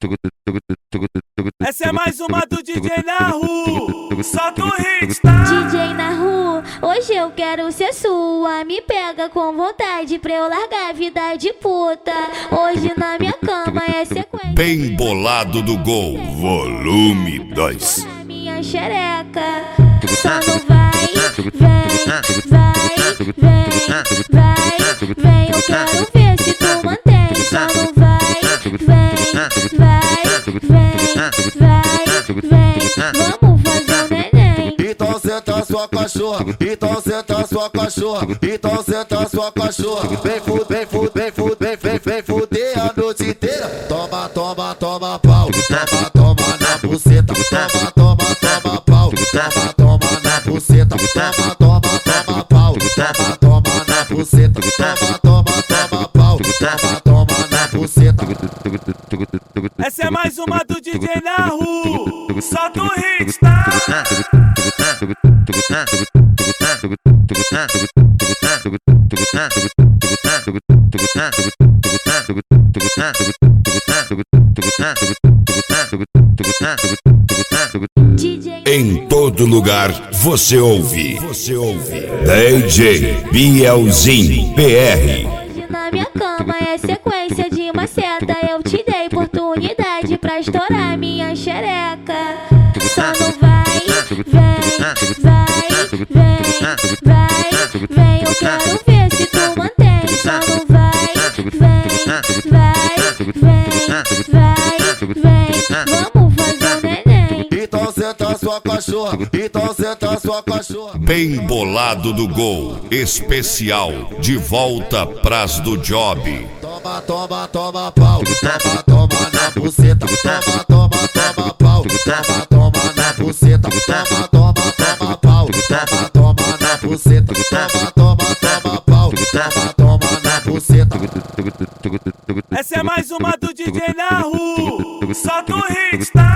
Essa é mais uma do DJ na rua, solta o hit, tá? DJ na rua, hoje eu quero ser sua. Me pega com vontade pra eu largar a vida de puta. Hoje na minha cama é sequência. Bem bolado do gol, volume 2. A minha xereca só não vai, vem. Eu quero ver se tu mantém. Só não vai, vem. Vamos fazer um neném. Então senta sua cachorra, então senta sua cachorra, então senta sua cachorra. Vem fuder a noite inteira. Toma pau, toma na buceta. Toma pau, toma na buceta. Toma pau, toma na buceta. Toma pau, toma na buceta. Essa é mais uma do DJ na rua, solta o hit, tá? Em todo lugar você ouve. DJ Bielzinho PR. Hoje na minha cama é sequência de maceta. Eu te dei oportunidade pra estourar minha xereca. Só não vai, vem. Eu quero ver se tu mantém. Só não vai, vem. Vamos fazer um neném. Então senta sua cachorra, então senta sua cachorra. Bem bolado do gol, especial, de volta pras do job. Toma pau, toma na buceta. Toma pau, toma na buceta. Toma pau, toma na buceta. Toma pau, toma na buceta. Essa é mais uma do DJ na rua, solta o hit, tá?